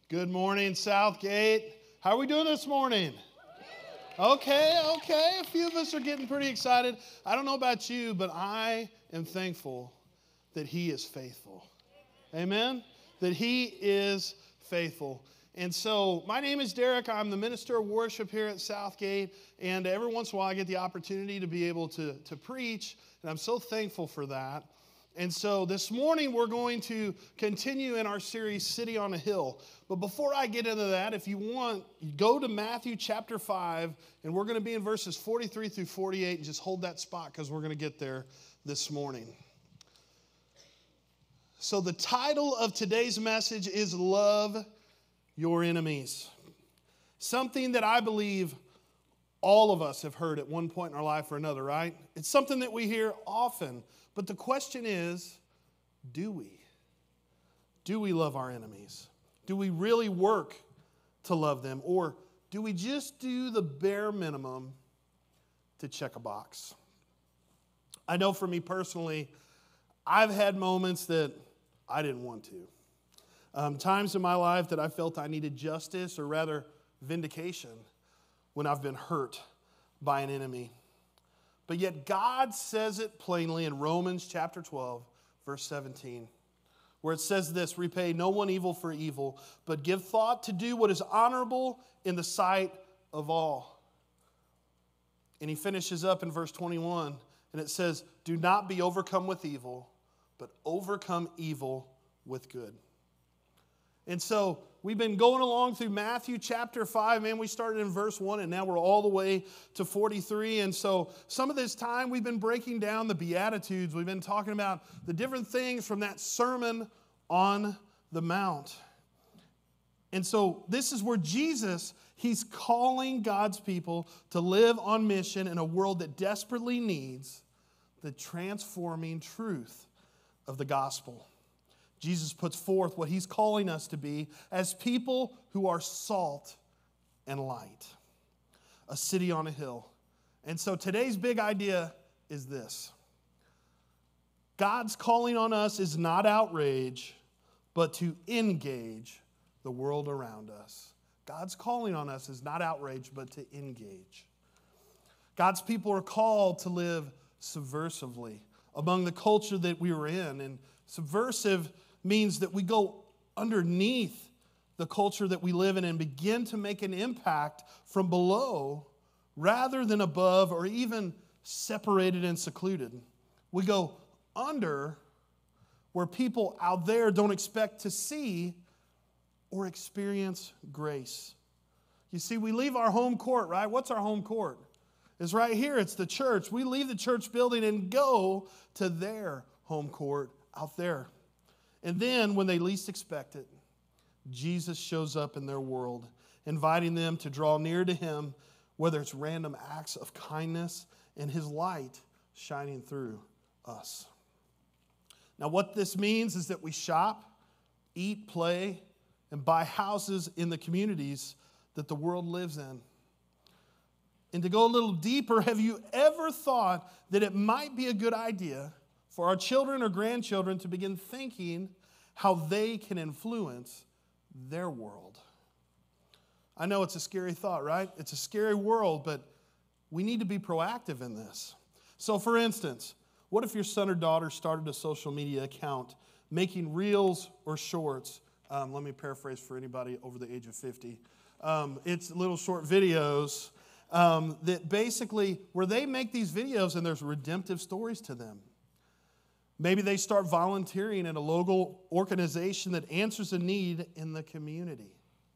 Good morning, Southgate. How are we doing this morning? Okay. A few of us are getting pretty excited. I don't know about you, but I am thankful that He is faithful. Amen? That He is faithful. And so, my name is Derek. I'm the minister of worship here at Southgate. And every once in a while, I get the opportunity to be able to preach. And I'm so thankful for that. And so this morning we're going to continue in our series, City on a Hill. But before I get into that, if you want, go to Matthew chapter 5, and we're going to be in verses 43 through 48, and just hold that spot because we're going to get there this morning. So the title of today's message is Love Your Enemies. Something that I believe all of us have heard at one point in our life or another, right? It's something that we hear often. But the question is, do we? Do we love our enemies? Do we really work to love them? Or do we just do the bare minimum to check a box? I know for me personally, I've had moments that I didn't want to. Times in my life that I felt I needed justice, or rather vindication, when I've been hurt by an enemy. But yet God says it plainly in Romans chapter 12, verse 17, where it says this: repay no one evil for evil, but give thought to do what is honorable in the sight of all. And he finishes up in verse 21, and it says, do not be overcome with evil, but overcome evil with good. And so we've been going along through Matthew chapter 5. Man, we started in verse 1, and now we're all the way to 43. And so some of this time we've been breaking down the Beatitudes. We've been talking about the different things from that Sermon on the Mount. And so this is where Jesus, He's calling God's people to live on mission in a world that desperately needs the transforming truth of the gospel. Jesus puts forth what He's calling us to be as people who are salt and light. A city on a hill. And so today's big idea is this: God's calling on us is not outrage, but to engage the world around us. God's calling on us is not outrage, but to engage. God's people are called to live subversively among the culture that we were in. And subversive means that we go underneath the culture that we live in and begin to make an impact from below rather than above, or even separated and secluded. We go under where people out there don't expect to see or experience grace. You see, we leave our home court, right? What's our home court? It's right here. It's the church. We leave the church building and go to their home court out there. And then, when they least expect it, Jesus shows up in their world, inviting them to draw near to Him, whether it's random acts of kindness and His light shining through us. Now, what this means is that we shop, eat, play, and buy houses in the communities that the world lives in. And to go a little deeper, have you ever thought that it might be a good idea for our children or grandchildren to begin thinking how they can influence their world? I know it's a scary thought, right? It's a scary world, but we need to be proactive in this. So for instance, what if your son or daughter started a social media account making reels or shorts? Let me paraphrase for anybody over the age of 50. It's little short videos that basically, where they make these videos and there's redemptive stories to them. Maybe they start volunteering in a local organization that answers a need in the community.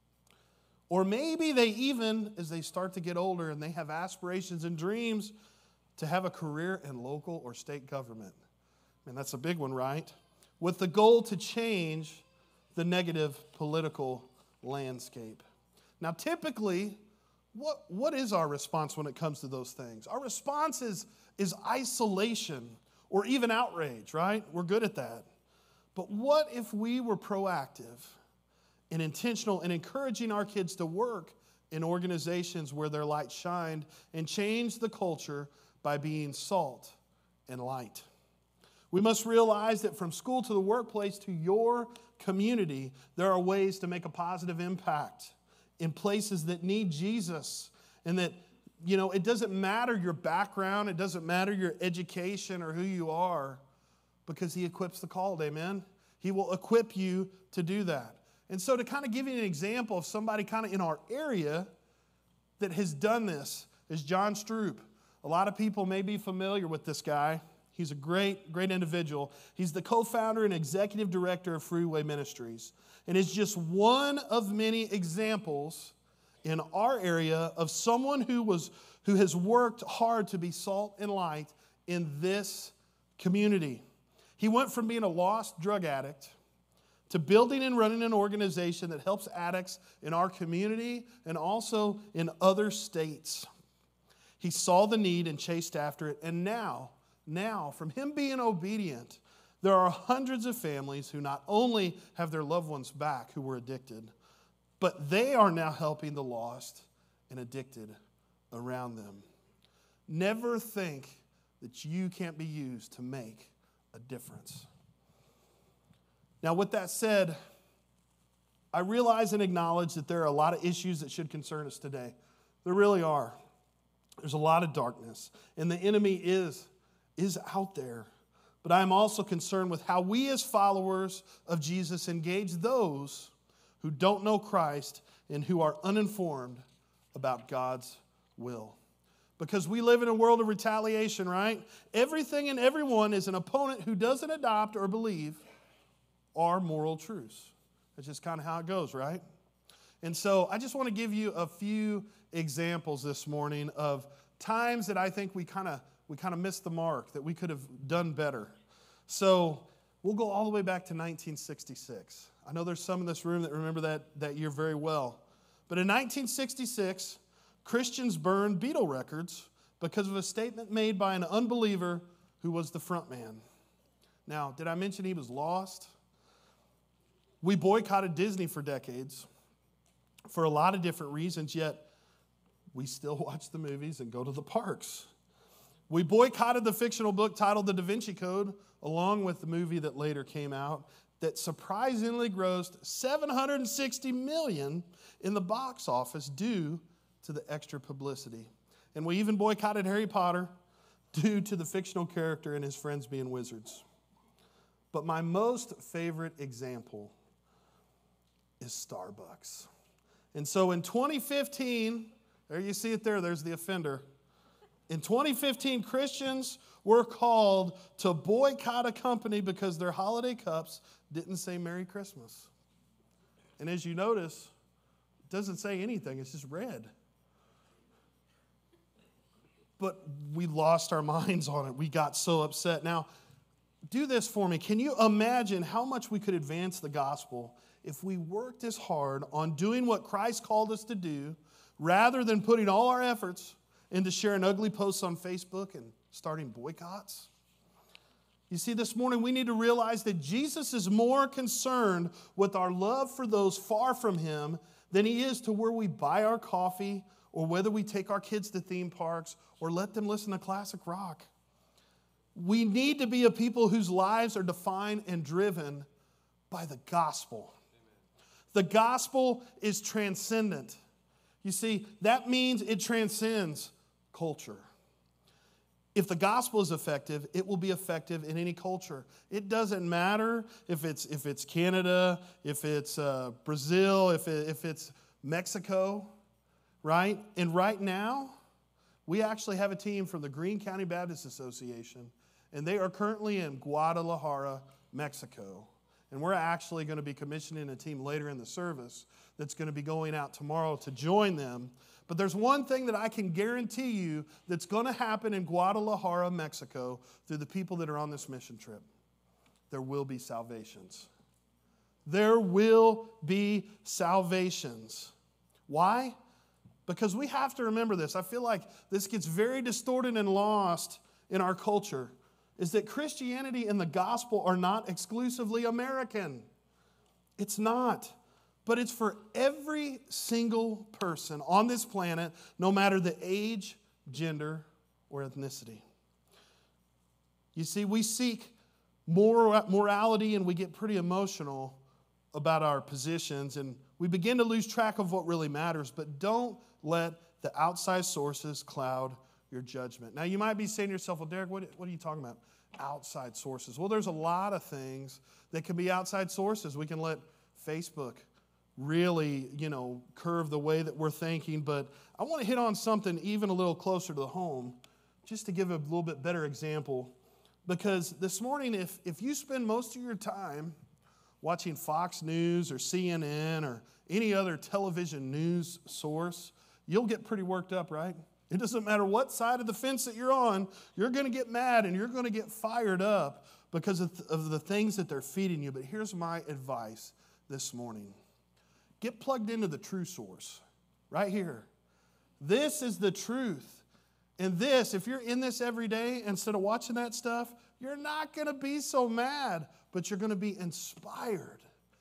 Or maybe they even, as they start to get older and they have aspirations and dreams, to have a career in local or state government. And that's a big one, right? With the goal to change the negative political landscape. Now, typically, what is our response when it comes to those things? Our response is isolation or even outrage, right? We're good at that. But what if we were proactive and intentional in encouraging our kids to work in organizations where their light shined and change the culture by being salt and light? We must realize that from school to the workplace to your community, there are ways to make a positive impact in places that need Jesus. And that, it doesn't matter your background, it doesn't matter your education or who you are, because he equips the called, amen? He will equip you to do that. And so to kind of give you an example of somebody kind of in our area that has done this is John Stroop. A lot of people may be familiar with this guy. He's a great, great individual. He's the co-founder and executive director of Freeway Ministries. And is just one of many examples in our area of someone who has worked hard to be salt and light in this community. He went from being a lost drug addict to building and running an organization that helps addicts in our community and also in other states. He saw the need and chased after it. And now, from him being obedient, there are hundreds of families who not only have their loved ones back who were addicted, but they are now helping the lost and addicted around them. Never think that you can't be used to make a difference. Now, with that said, I realize and acknowledge that there are a lot of issues that should concern us today. There really are. There's a lot of darkness, and the enemy is out there. But I am also concerned with how we as followers of Jesus engage those who don't know Christ and who are uninformed about God's will. Because we live in a world of retaliation, right? Everything and everyone is an opponent who doesn't adopt or believe our moral truths. That's just kind of how it goes, right? And so I just want to give you a few examples this morning of times that I think we kind of missed the mark, that we could have done better. So we'll go all the way back to 1966. I know there's some in this room that remember that year very well. But in 1966, Christians burned Beatle records because of a statement made by an unbeliever who was the front man. Now, did I mention he was lost? We boycotted Disney for decades for a lot of different reasons, yet we still watch the movies and go to the parks. We boycotted the fictional book titled The Da Vinci Code, along with the movie that later came out, that surprisingly grossed $760 million in the box office due to the extra publicity. And we even boycotted Harry Potter due to the fictional character and his friends being wizards. But my most favorite example is Starbucks. And so in 2015, there you see it there, there's the offender. In 2015, Christians were called to boycott a company because their holiday cups didn't say Merry Christmas. And as you notice, it doesn't say anything, it's just red. But we lost our minds on it. We got so upset. Now, do this for me. Can you imagine how much we could advance the gospel if we worked as hard on doing what Christ called us to do rather than putting all our efforts into sharing ugly posts on Facebook and starting boycotts? You see, this morning we need to realize that Jesus is more concerned with our love for those far from him than he is to where we buy our coffee or whether we take our kids to theme parks or let them listen to classic rock. We need to be a people whose lives are defined and driven by the gospel. The gospel is transcendent. You see, that means it transcends culture. If the gospel is effective, it will be effective in any culture. It doesn't matter if it's Canada, if it's Brazil, if it's Mexico, right? And right now, we actually have a team from the Greene County Baptist Association, and they are currently in Guadalajara, Mexico. And we're actually going to be commissioning a team later in the service that's going to be going out tomorrow to join them. But there's one thing that I can guarantee you that's going to happen in Guadalajara, Mexico, through the people that are on this mission trip. There will be salvations. There will be salvations. Why? Because we have to remember this. I feel like this gets very distorted and lost in our culture, is that Christianity and the gospel are not exclusively American. It's not. But it's for every single person on this planet, no matter the age, gender, or ethnicity. You see, we seek morality and we get pretty emotional about our positions, and we begin to lose track of what really matters, but don't let the outside sources cloud your judgment. Now, you might be saying to yourself, well, Derek, what are you talking about? Outside sources. Well, there's a lot of things that can be outside sources. We can let Facebook really, curve the way that we're thinking, but I want to hit on something even a little closer to the home, just to give a little bit better example, because this morning, if you spend most of your time watching Fox News or CNN or any other television news source, you'll get pretty worked up, right? It doesn't matter what side of the fence that you're on, you're going to get mad and you're going to get fired up because of the things that they're feeding you. But here's my advice this morning. Get plugged into the true source right here. This is the truth. And this, if you're in this every day, instead of watching that stuff, you're not going to be so mad, but you're going to be inspired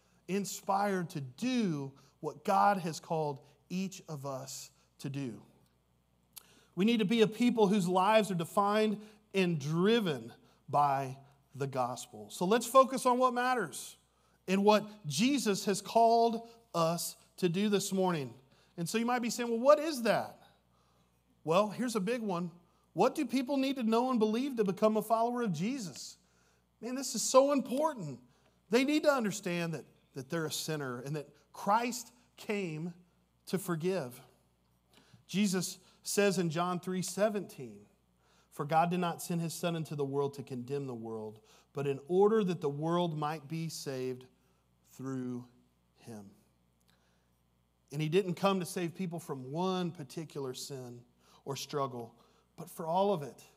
to do what God has called each of us to do. We need to be a people whose lives are defined and driven by the gospel. So let's focus on what matters and what Jesus has called us to do this morning. And so you might be saying, well, what is that? Well, here's a big one. What do people need to know and believe to become a follower of Jesus? Man, this is so important. They need to understand that they're a sinner and that Christ came to forgive. Jesus says in John 3:17, "For God did not send his Son into the world to condemn the world, but in order that the world might be saved through him." And he didn't come to save people from one particular sin or struggle, but for all of it.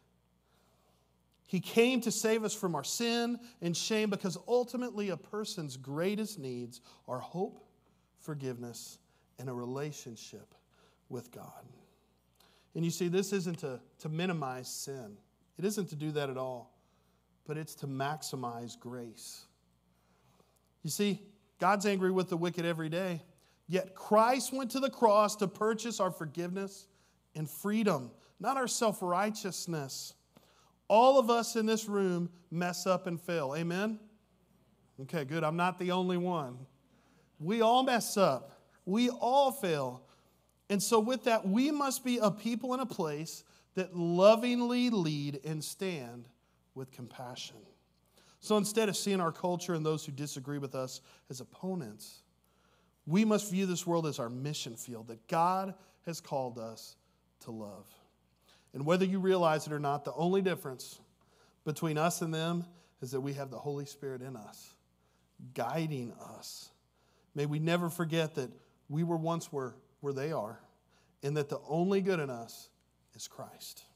He came to save us from our sin and shame, because ultimately a person's greatest needs are hope, forgiveness, and a relationship with God. And you see, this isn't to minimize sin. It isn't to do that at all, but it's to maximize grace. You see, God's angry with the wicked every day, yet Christ went to the cross to purchase our forgiveness and freedom, not our self-righteousness. All of us in this room mess up and fail. Amen? Okay, good. I'm not the only one. We all mess up. We all fail. And so with that, we must be a people and a place that lovingly lead and stand with compassion. So instead of seeing our culture and those who disagree with us as opponents, we must view this world as our mission field that God has called us to love. And whether you realize it or not, the only difference between us and them is that we have the Holy Spirit in us, guiding us. May we never forget that we were once where they are, and that the only good in us is Christ.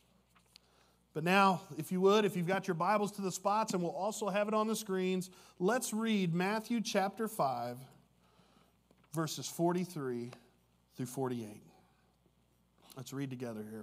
But now, if you would, if you've got your Bibles to the spots, and we'll also have it on the screens, let's read Matthew chapter 5, verses 43 through 48. Let's read together here.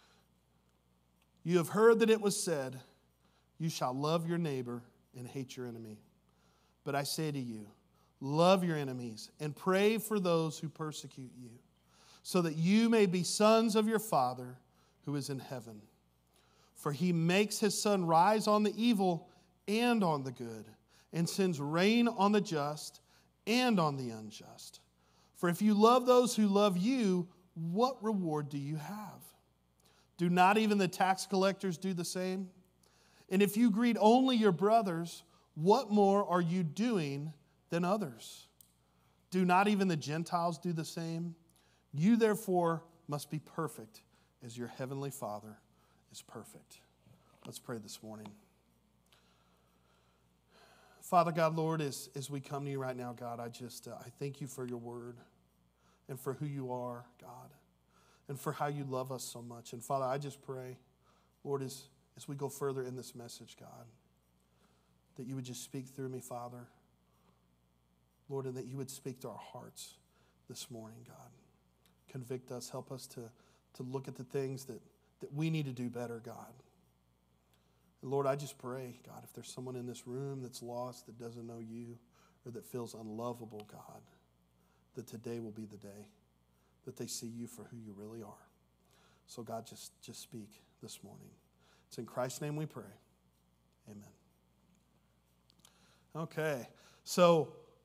"You have heard that it was said, 'You shall love your neighbor and hate your enemy.' But I say to you, love your enemies and pray for those who persecute you, so that you may be sons of your Father who is in heaven. For he makes his sun rise on the evil and on the good, and sends rain on the just and on the unjust. For if you love those who love you, what reward do you have? Do not even the tax collectors do the same? And if you greet only your brothers, what more are you doing than others? Do not even the Gentiles do the same? You therefore must be perfect as your heavenly Father is perfect." Let's pray this morning. Father God, Lord, as we come to you right now, God, I thank you for your word and for who you are, God, and for how you love us so much. And Father, I just pray, Lord, as we go further in this message, God, that you would just speak through me, Father, Lord, and that you would speak to our hearts this morning, God. Convict us, help us to look at the things that we need to do better, God. And Lord, I just pray, God, if there's someone in this room that's lost, that doesn't know you, or that feels unlovable, God, that today will be the day that they see you for who you really are. So God, just speak this morning. It's in Christ's name we pray. Amen. Okay, so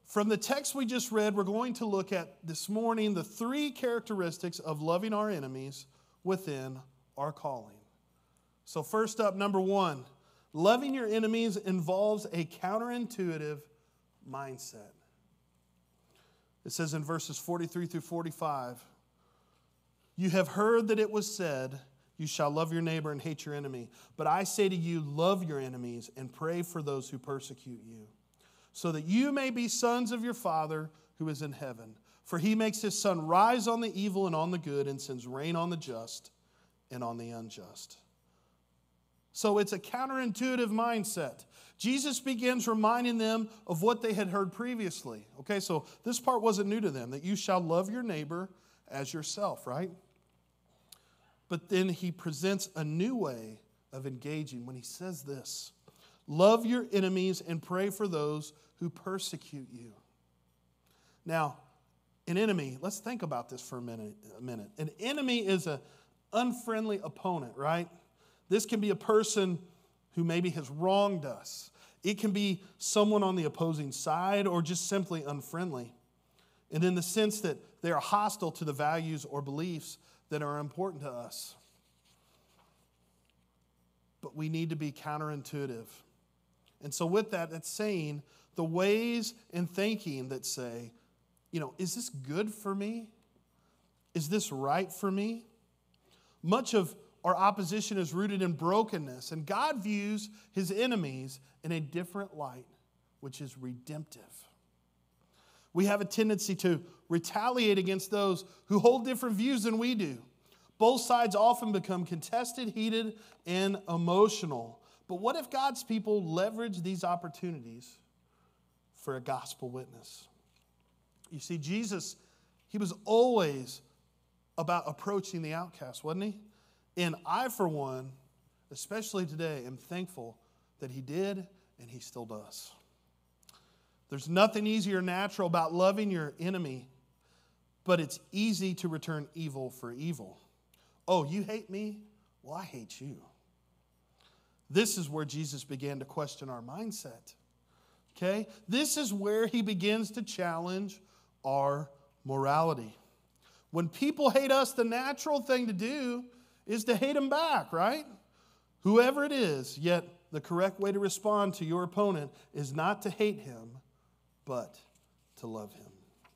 From the text we just read, we're going to look at this morning the three characteristics of loving our enemies within our calling. So first up, number one, loving your enemies involves a counterintuitive mindset. It says in verses 43 through 45, you have heard that it was said, you shall love your neighbor and hate your enemy. But I say to you, love your enemies and pray for those who persecute you, so that you may be sons of your Father who is in heaven. For he makes his sun rise on the evil and on the good, and sends rain on the just and on the unjust. So it's a counterintuitive mindset. Jesus begins reminding them of what they had heard previously. Okay, so this part wasn't new to them, that you shall love your neighbor as yourself, right? But then he presents a new way of engaging when he says this: love your enemies and pray for those who persecute you. Now, an enemy, let's think about this for a minute. An enemy is an unfriendly opponent, right? This can be a person who maybe has wronged us. It can be someone on the opposing side or just simply unfriendly. And in the sense that they are hostile to the values or beliefs that are important to us. But we need to be counterintuitive. And so with that, it's saying the ways and thinking that say, is this good for me? Is this right for me? Much of our opposition is rooted in brokenness, and God views his enemies in a different light, which is redemptive. We have a tendency to retaliate against those who hold different views than we do. Both sides often become contested, heated, and emotional. But what if God's people leverage these opportunities for a gospel witness? You see, Jesus, he was always about approaching the outcast, wasn't he? And I, for one, especially today, am thankful that he did and he still does. There's nothing easy or natural about loving your enemy, but it's easy to return evil for evil. Oh, you hate me? Well, I hate you. This is where Jesus began to question our mindset. Okay? This is where he begins to challenge our morality. When people hate us, the natural thing to do is to hate them back, right? Whoever it is, yet the correct way to respond to your opponent is not to hate him, but to love him.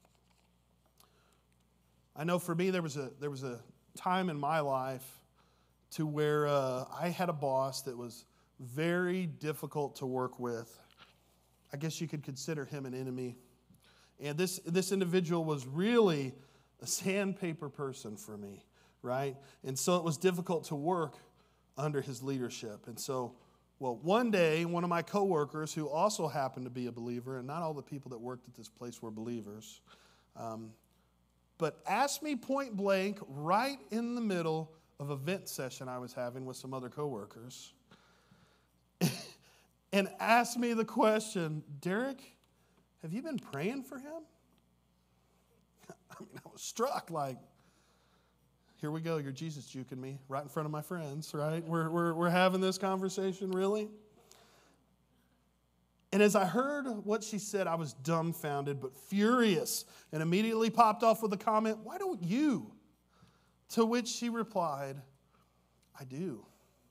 I know for me there was a time in my life to where I had a boss that was very difficult to work with. I guess you could consider him an enemy. And this individual was really a sandpaper person for me, right? And so it was difficult to work under his leadership. And so, one day, one of my coworkers, who also happened to be a believer, and not all the people that worked at this place were believers, but asked me point blank, right in the middle of a vent session I was having with some other coworkers, and asked me the question, Derek, have you been praying for him? I was struck, like, here we go, you're Jesus juking me right in front of my friends, right? We're having this conversation, really? And as I heard what she said, I was dumbfounded but furious and immediately popped off with a comment, why don't you? To which she replied, I do.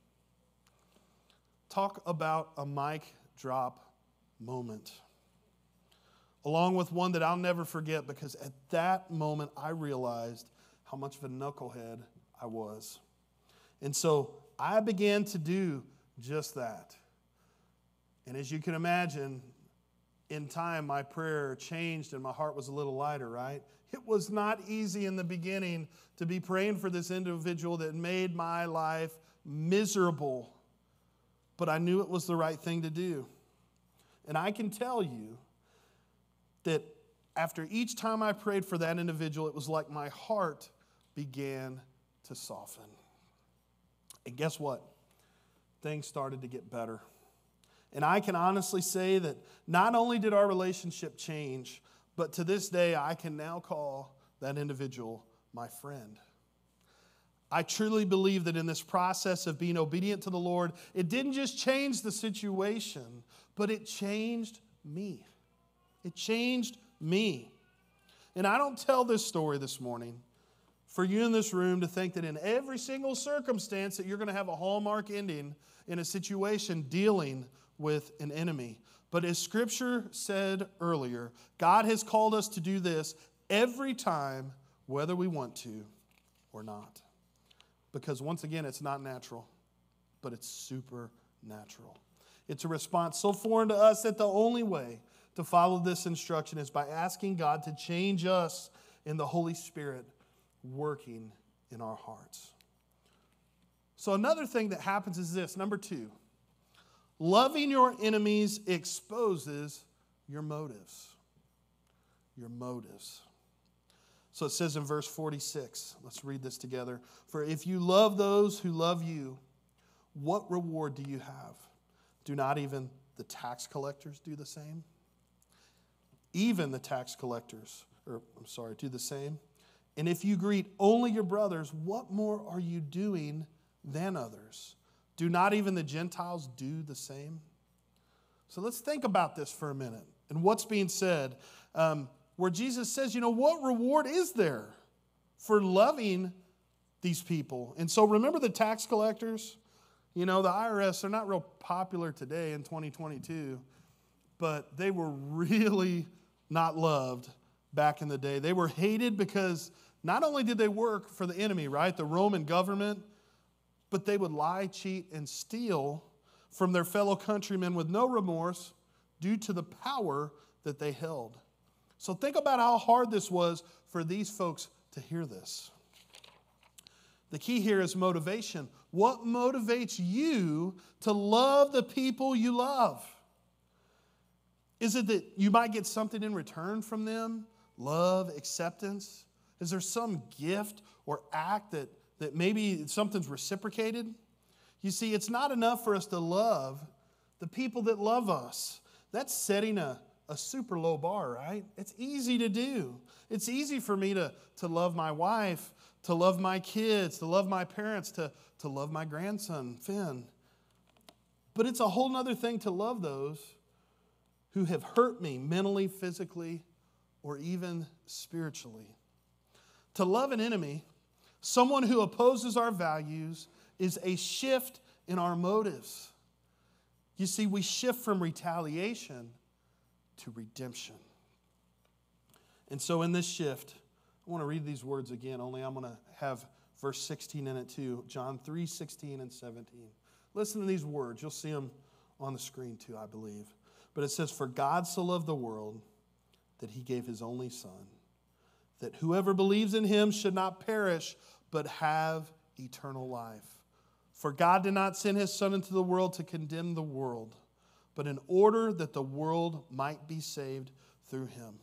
Talk about a mic drop moment. Along with one that I'll never forget, because at that moment I realized how much of a knucklehead I was. And so I began to do just that. And as you can imagine, in time my prayer changed and my heart was a little lighter, right? It was not easy in the beginning to be praying for this individual that made my life miserable. But I knew it was the right thing to do. And I can tell you that after each time I prayed for that individual, it was like my heart began to soften. And guess what? Things started to get better. And I can honestly say that not only did our relationship change, but to this day, I can now call that individual my friend. I truly believe that in this process of being obedient to the Lord, it didn't just change the situation, but it changed me. It changed me. And I don't tell this story this morning for you in this room to think that in every single circumstance that you're going to have a hallmark ending in a situation dealing with an enemy. But as Scripture said earlier, God has called us to do this every time, whether we want to or not. Because once again, it's not natural, but it's supernatural. It's a response so foreign to us that the only way to follow this instruction is by asking God to change us in the Holy Spirit working in our hearts. So another thing that happens is this, number 2. Loving your enemies exposes your motives. Your motives. So it says in verse 46, let's read this together. For if you love those who love you, what reward do you have? Do not even the tax collectors do the same? Even the tax collectors, do the same. And if you greet only your brothers, what more are you doing than others? Do not even the Gentiles do the same? So let's think about this for a minute and what's being said. Where Jesus says, what reward is there for loving these people? And so remember the tax collectors? The IRS, they're not real popular today in 2022, but they were really not loved back in the day. They were hated because not only did they work for the enemy, right, the Roman government, but they would lie, cheat, and steal from their fellow countrymen with no remorse due to the power that they held. So think about how hard this was for these folks to hear this. The key here is motivation. What motivates you to love the people you love? Is it that you might get something in return from them? Love, acceptance? Is there some gift or act that maybe something's reciprocated? You see, it's not enough for us to love the people that love us. That's setting a super low bar, right? It's easy to do. It's easy for me to love my wife, to love my kids, to love my parents, to love my grandson, Finn. But it's a whole other thing to love those who have hurt me mentally, physically, or even spiritually. To love an enemy, someone who opposes our values, is a shift in our motives. You see, we shift from retaliation to redemption. And so in this shift, I want to read these words again, only I'm going to have verse 16 in it too. John 3:16 and 17. Listen to these words. You'll see them on the screen too, I believe. But it says, "For God so loved the world that he gave his only Son, that whoever believes in him should not perish, but have eternal life. For God did not send his Son into the world to condemn the world, but in order that the world might be saved through him."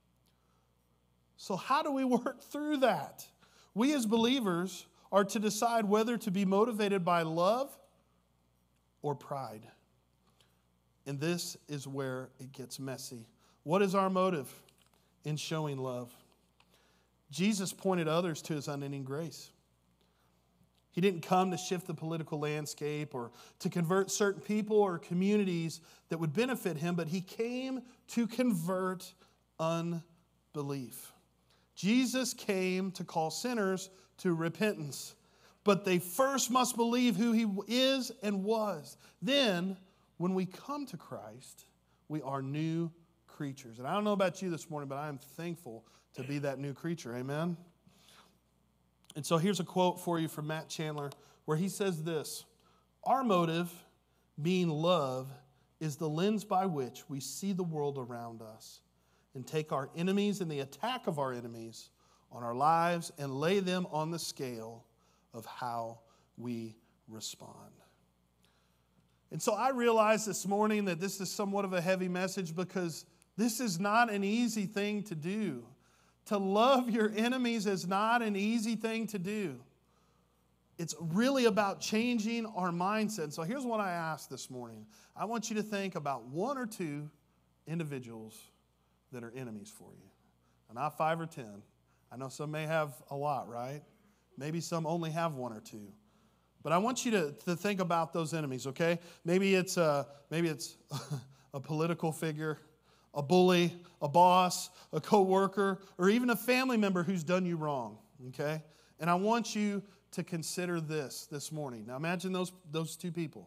So how do we work through that? We as believers are to decide whether to be motivated by love or pride. And this is where it gets messy. What is our motive in showing love? Jesus pointed others to his unending grace. He didn't come to shift the political landscape or to convert certain people or communities that would benefit him, but he came to convert unbelief. Jesus came to call sinners to repentance, but they first must believe who he is and was. Then, when we come to Christ, we are new creatures. And I don't know about you this morning, but I am thankful to be that new creature. Amen? And so here's a quote for you from Matt Chandler where he says this: "Our motive, being love, is the lens by which we see the world around us and take our enemies and the attack of our enemies on our lives and lay them on the scale of how we respond." And so I realize this morning that this is somewhat of a heavy message because this is not an easy thing to do. To love your enemies is not an easy thing to do. It's really about changing our mindset. So here's what I ask this morning. I want you to think about one or two individuals that are enemies for you. Not 5 or 10. I know some may have a lot, right? Maybe some only have 1 or 2. But I want you to think about those enemies, okay? Maybe it's a political figure. a bully, a boss, a coworker, or even a family member who's done you wrong, okay? And I want you to consider this morning. Now imagine those two people.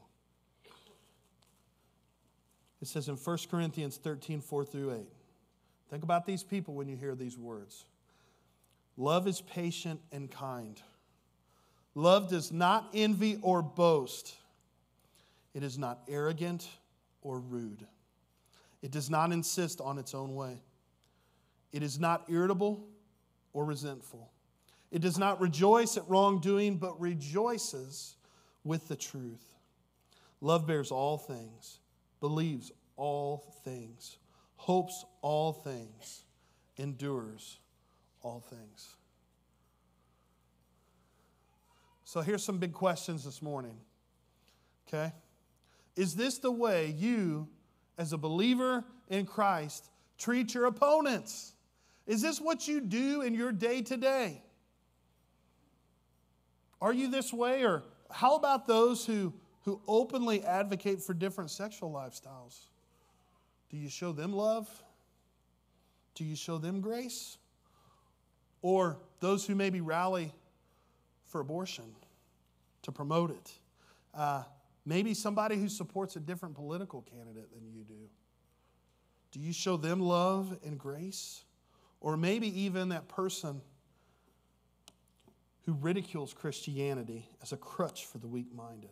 It says in 1 Corinthians 13, 4 through 8. Think about these people when you hear these words. Love is patient and kind. Love does not envy or boast. It is not arrogant or rude. It does not insist on its own way. It is not irritable or resentful. It does not rejoice at wrongdoing, but rejoices with the truth. Love bears all things, believes all things, hopes all things, endures all things. So here's some big questions this morning. Okay? Is this the way you, as a believer in Christ, treat your opponents? Is this what you do in your day-to-day? Are you this way? Or how about those who openly advocate for different sexual lifestyles? Do you show them love? Do you show them grace? Or those who maybe rally for abortion, to promote it? Maybe somebody who supports a different political candidate than you do. Do you show them love and grace? Or maybe even that person who ridicules Christianity as a crutch for the weak-minded.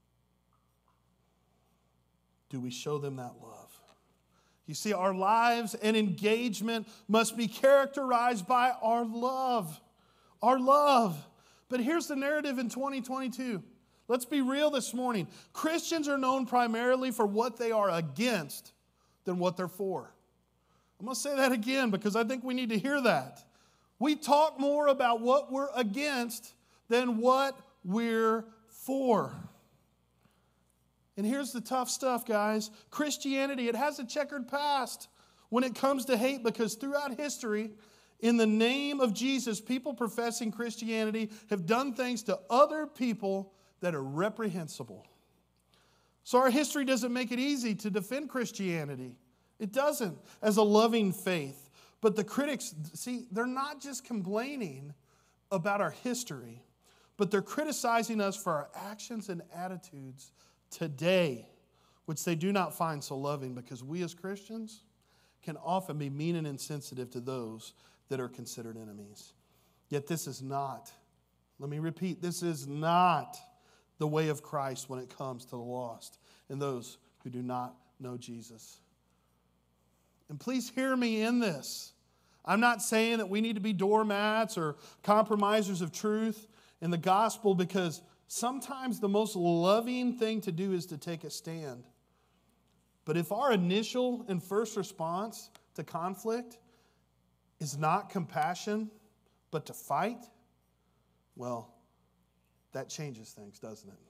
Do we show them that love? You see, our lives and engagement must be characterized by our love. Our love. But here's the narrative in 2022. Let's be real this morning. Christians are known primarily for what they are against than what they're for. I'm going to say that again because I think we need to hear that. We talk more about what we're against than what we're for. And here's the tough stuff, guys. Christianity, it has a checkered past when it comes to hate because throughout history, in the name of Jesus, people professing Christianity have done things to other people that are reprehensible. So our history doesn't make it easy to defend Christianity. It doesn't, as a loving faith. But the critics, see, they're not just complaining about our history, but they're criticizing us for our actions and attitudes today, which they do not find so loving because we as Christians can often be mean and insensitive to those that are considered enemies. Yet this is not, let me repeat, this is not the way of Christ when it comes to the lost and those who do not know Jesus. And please hear me in this. I'm not saying that we need to be doormats or compromisers of truth in the gospel because sometimes the most loving thing to do is to take a stand. But if our initial and first response to conflict is not compassion, but to fight, well, that changes things, doesn't it?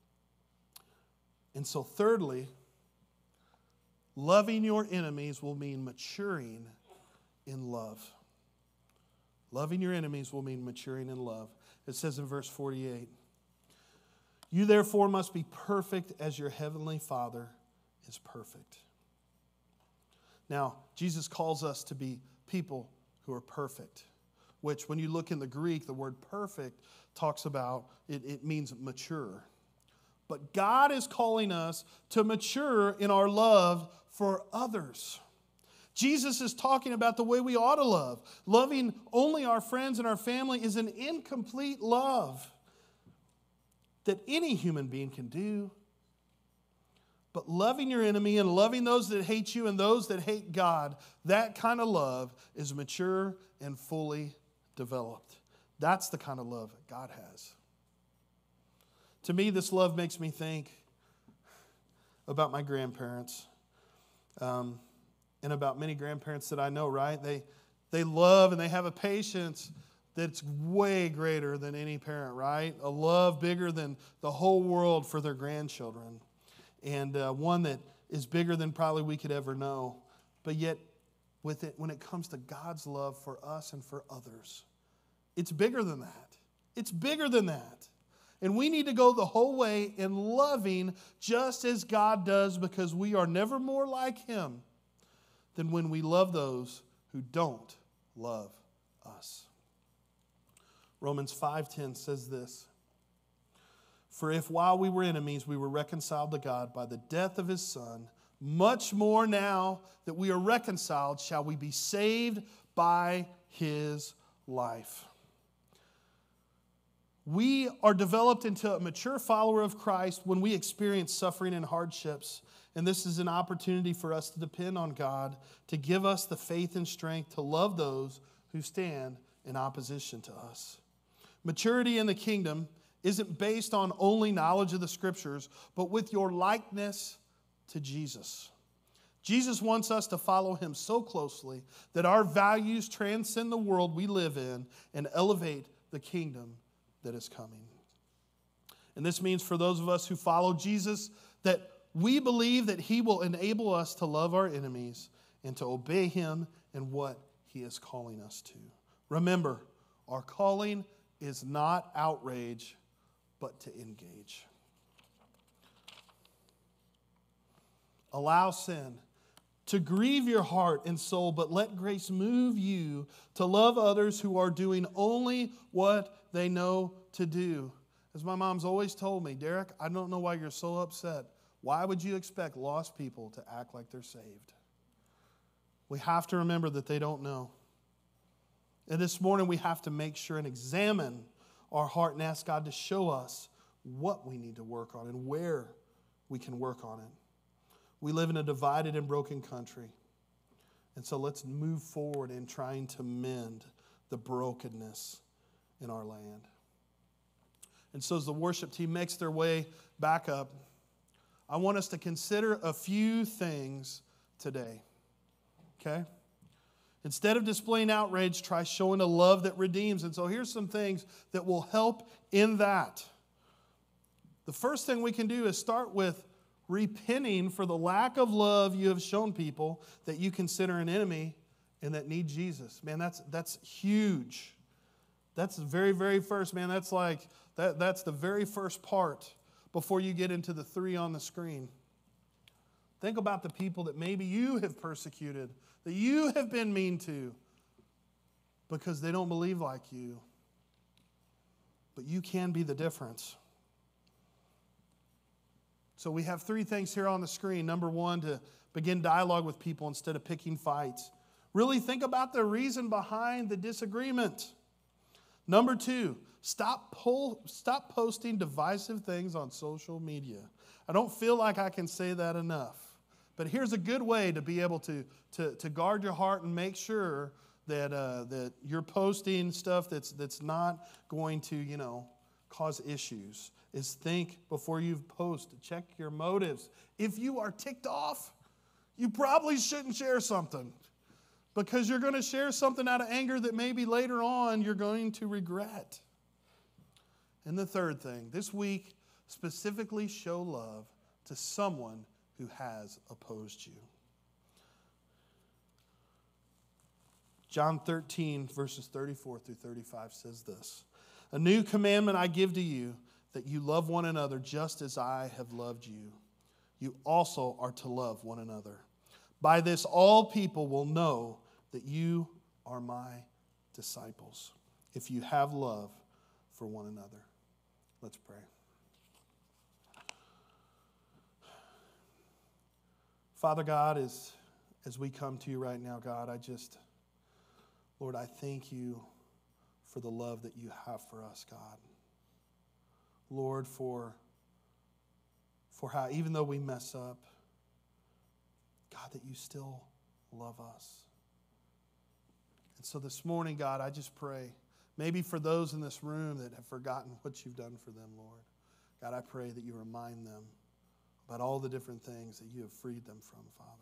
And so thirdly, loving your enemies will mean maturing in love. Loving your enemies will mean maturing in love. It says in verse 48, you therefore must be perfect as your heavenly Father is perfect. Now, Jesus calls us to be people who are perfect, which when you look in the Greek, the word perfect talks about, it means mature. But God is calling us to mature in our love for others. Jesus is talking about the way we ought to love. Loving only our friends and our family is an incomplete love that any human being can do. But loving your enemy and loving those that hate you and those that hate God, that kind of love is mature and fully developed. That's the kind of love that God has. To me, this love makes me think about my grandparents and about many grandparents that I know, right? They love and they have a patience that's way greater than any parent, right? A love bigger than the whole world for their grandchildren. And one that is bigger than probably we could ever know. But yet, with it, when it comes to God's love for us and for others, it's bigger than that. It's bigger than that. And we need to go the whole way in loving just as God does because we are never more like Him than when we love those who don't love us. Romans 5:10 says this, "For if while we were enemies, we were reconciled to God by the death of his Son, much more now that we are reconciled, shall we be saved by his life." We are developed into a mature follower of Christ when we experience suffering and hardships. And this is an opportunity for us to depend on God to give us the faith and strength to love those who stand in opposition to us. Maturity in the kingdom isn't based on only knowledge of the Scriptures, but with your likeness to Jesus. Jesus wants us to follow him so closely that our values transcend the world we live in and elevate the kingdom that is coming. And this means for those of us who follow Jesus that we believe that he will enable us to love our enemies and to obey him in what he is calling us to. Remember, our calling is not outrage, but to engage. Allow sin to grieve your heart and soul, but let grace move you to love others who are doing only what they know to do. As my mom's always told me, Derek, I don't know why you're so upset. Why would you expect lost people to act like they're saved? We have to remember that they don't know. And this morning we have to make sure and examine our heart and ask God to show us what we need to work on and where we can work on it. We live in a divided and broken country. And so let's move forward in trying to mend the brokenness in our land. And so as the worship team makes their way back up, I want us to consider a few things today. Okay? Instead of displaying outrage, try showing a love that redeems. And so here's some things that will help in that. The first thing we can do is start with repenting for the lack of love you have shown people that you consider an enemy and that need Jesus. Man, that's huge. That's the very, very first, man. That's the very first part before you get into the 3 on the screen. Think about the people that maybe you have persecuted, that you have been mean to because they don't believe like you. But you can be the difference. So we have 3 things here on the screen. Number 1, to begin dialogue with people instead of picking fights. Really think about the reason behind the disagreement. Number 2, stop posting divisive things on social media. I don't feel like I can say that enough. But here's a good way to be able to guard your heart and make sure that you're posting stuff that's not going to, cause issues. Is think before you post. Check your motives. If you are ticked off, you probably shouldn't share something because you're going to share something out of anger that maybe later on you're going to regret. And the third thing, this week, specifically show love to someone who has opposed you. John 13, verses 34 through 35 says this, "A new commandment I give to you, that you love one another just as I have loved you. You also are to love one another. By this all people will know that you are my disciples, if you have love for one another." Let's pray. Father God, as we come to you right now, God, Lord, I thank you for the love that you have for us, God. Lord, for how even though we mess up, God, that you still love us. And so this morning, God, I just pray, maybe for those in this room that have forgotten what you've done for them, Lord, God, I pray that you remind them about all the different things that you have freed them from, Father.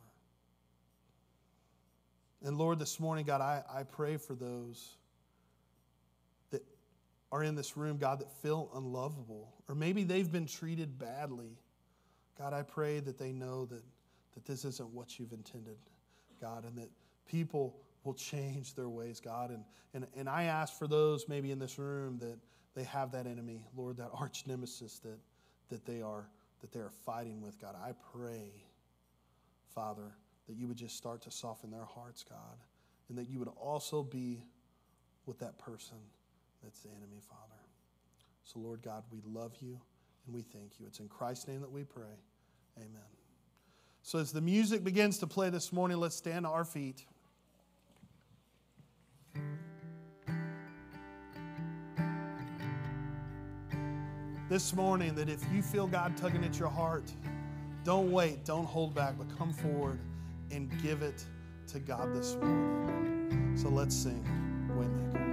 And Lord, this morning, God, I pray for those that are in this room, God, that feel unlovable, or maybe they've been treated badly. God, I pray that they know that this isn't what you've intended, God, and that people will change their ways, God. And I ask for those maybe in this room that they have that enemy, Lord, that arch nemesis that they are fighting with, God. I pray, Father, that you would just start to soften their hearts, God, and that you would also be with that person that's the enemy, Father. So, Lord God, we love you and we thank you. It's in Christ's name that we pray. Amen. So as the music begins to play this morning, let's stand to our feet. This morning, that if you feel God tugging at your heart, don't wait, don't hold back, but come forward and give it to God this morning. So let's sing Waymaker.